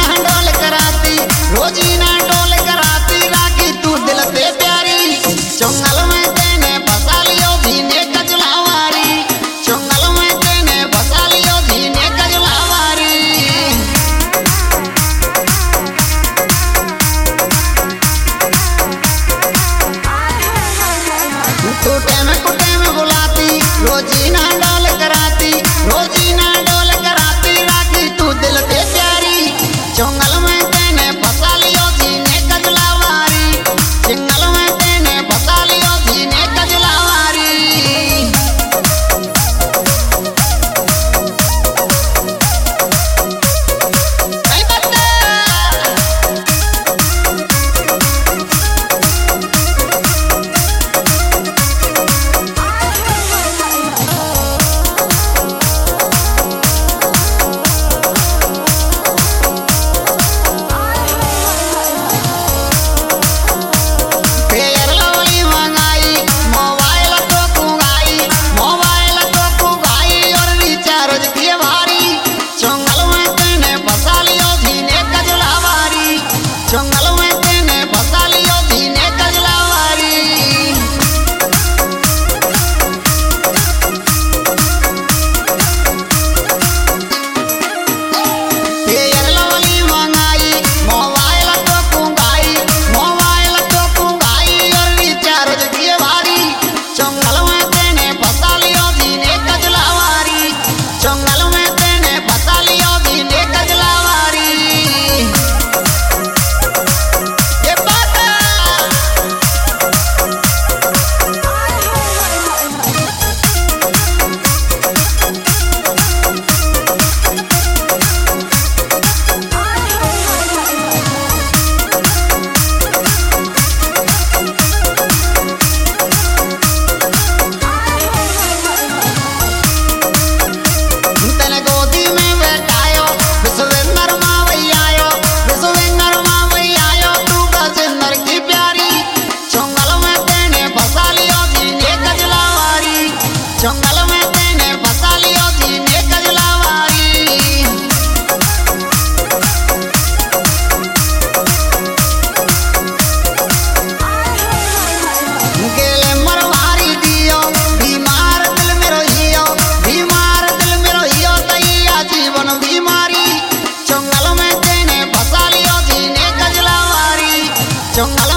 डोल कराती, रोजीना डोल कराती, राखी तू दिल से प्यारी। चुंगल में तेने बसा लियो धीने कजलावारी, चुंगल में तेने बसा लियो धीने कजलावारी। टूटे में बुलाती, रोजीना डोल कराती, रोजीना डोल कराती, राखी तू दिल से प्यारी। चुंगल में तेने बसा लियो धीने कजलावारी, चुंगल में तेने बसा लियो धीने कजलावारी। चुंगल में तेने बसा लियो धीने कजलावारी। फेयर लवली मंगाई, मोबाइल तो कुंगाई, मोबाइल तो कुंगाई और रिचार्ज किए भारी। चुंगल में तेने बसा लियो धीने कजलावारी, चुंगल में तेने बसा लियो धीने कजलावारी। चुंगल में तेने बसा लियो धीने कजलावारी। गेले मरवारी दियो, बीमार दिल में रोहियो, बीमार दिल में रोहियो, तैया जीवन बीमारी। चुंगल में तेने बसा लियो धीने कजलावारी, चुंगल